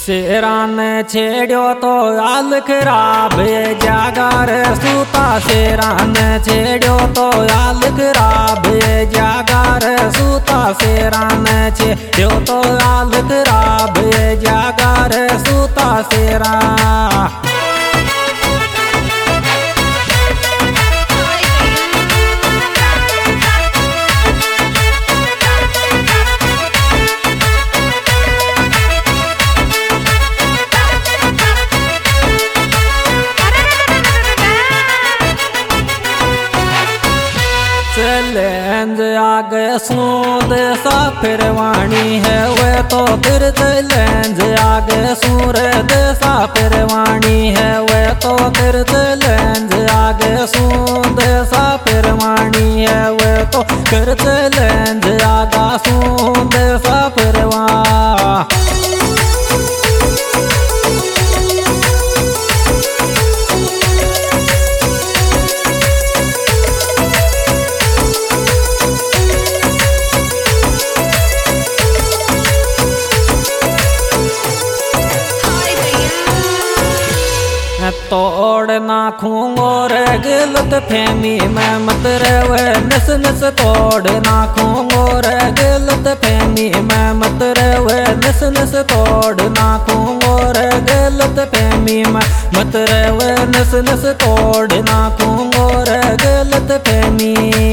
शेरा ने छेड़ो तो हाल खराब जागर सूता। शेरा ने छेड़ो तो हाल खराब जागर सूता। शेरा ने छेड़ो तो हाल खराब जागर सूता। शेरा चैलेंज आगे सूद साफिर वाणी है वे तो फिर चैलेंज आगे सूरद साफिर वाणी है वे तो फिर चैलेंज आगे सूद साफिर वाणी है वे तो फिर चैलेंज आगा सूद साफिर वाणी। तोड़ नाखूंगो रे गलत फहमी में मत रहे नस नस। तोड़ नाखूंगो रे गलत फहमी में मत रहे नस नस। तोड़ नाखूंगो रे गलत फहमी में मत रहे नस नस। तोड़ नाखूंगो रे गलत फहमी।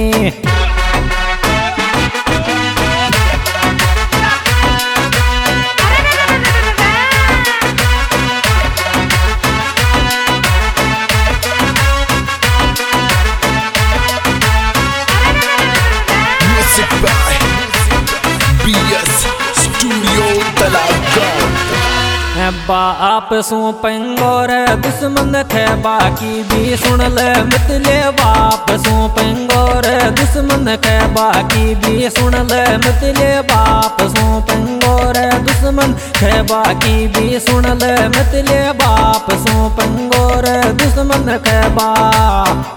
बाप सू पंगोर दुश्मन थे बाकी भी सुन ले मितले। बाप सू पंगोर दुश्मन थे बाकी भी सुन ले मितले। बाप सू पंगोर दुश्मन थे बाकी भी सुन ले मितले। बाप सू पंगोर दुश्मन थे बाप।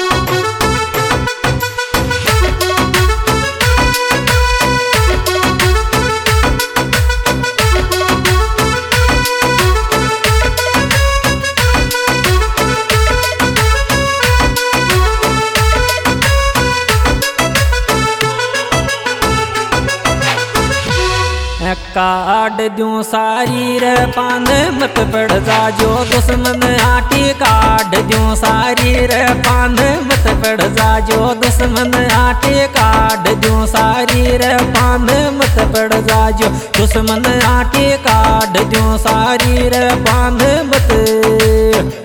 काट दूं सारी रे पान मत पड़ जा जो दुश्मन आटी। काट दूं सारी रे पान मत पड़ जा जो दुश्मन आटी। काट दूं सारी रे पान मत पड़ जा जो दुश्मन आटी। काट दूं सारी रे पान मत।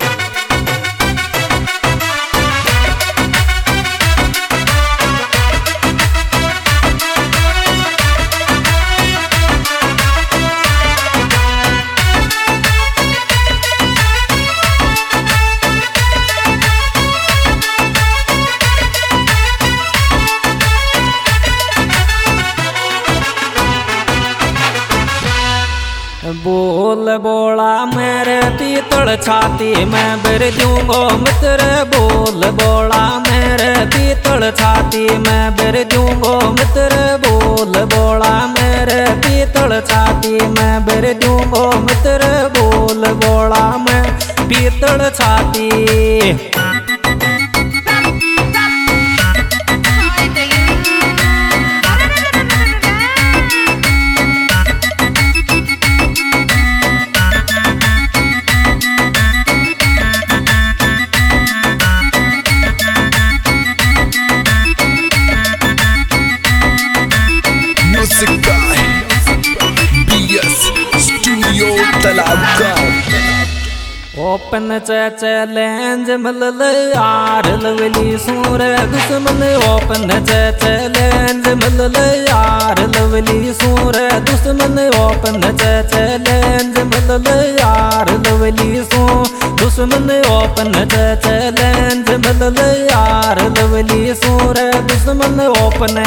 बोल बोला मेरे पीतल छाती में बर दूंगो मित्र। बोल बोला मेरे पीतल छाती में बर दूंगो मित्र। बोल बोला मेरे पीतल छाती में बर दूंगो मित्र। बोल बोला मैं पीतल छाती। ओपन चैलेंज मल यार लवली सूर दुश्मन। ओपन चैलेंज मल यार लवली सूर दुश्मन। ओपन चैलेंज मल यार लवली सू दुश्मन। ओपन चैलेंज मल यार लवली सूर दुश्मन। ओपन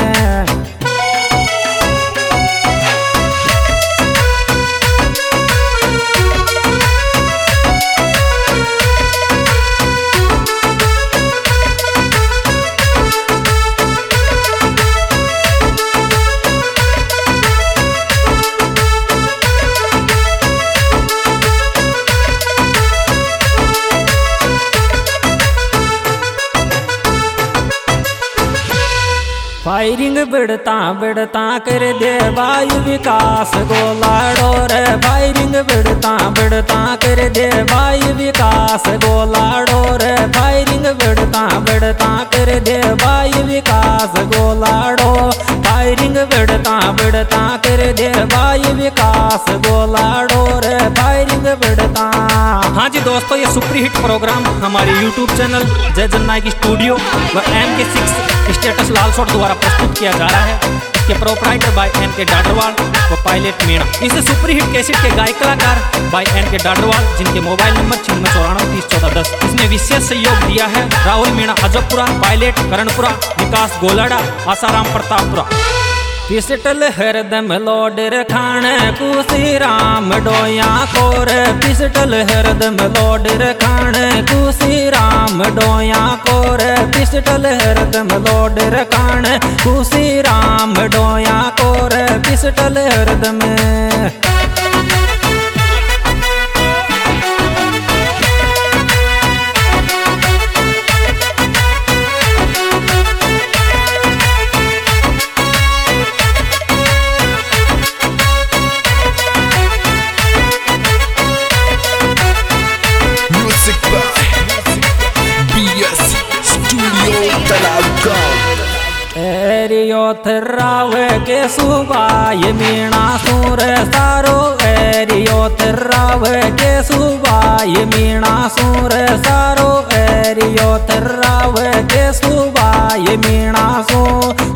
फायरिंग बिड़ता बिड़ता कर दे वायु विकास गोलाड़ो रे। फायरिंग बिड़ता बिड़ता कर दे वायु विकास गोलाड़ो रे। फायरिंग बिड़ता बिड़ता कर दे वायु विकास गोलाड़ो। फायरिंग बिड़ता बिड़ता कर दे वायु विकास गोलाड़ो रे। फायरिंग बिड़ता। हाँ जी दोस्तों, ये सुपर हिट प्रोग्राम हमारे YouTube channel Jai Jannayak studio व MK6 स्टेटस लाल शॉट द्वारा प्रस्तुत किया जा रहा है। इसके प्रोपराइटर बाय NK डाडरवाल व पायलट मीणा। इस सुपर हिट कैसेट के गायक कलाकार बाय NK डाडरवाल, जिनके मोबाइल नंबर 9694301410। इसमें विशेष सहयोग दिया है राहुल मीणा अजबपुरा, पायलट करणपुरा, विकास गोलाडा, आसाराम प्रतापपुरा। पिस्टल हरदम लोडर खाने कुसी राम डोया कोर। पिस्टल हरदम लोडर खाने कुसी राम डोया कोर। पिस्टल हरदम लोडर खाने कुसी राम डोया कोर। पिस्टल हरदम। एरियो थर्रावे के सुबाय मीणा सूर सारो। एरियो थर्रावे के सुबाय मीणा सूर सारो। एरियो थर्रावे के सुबाय मीणा सू।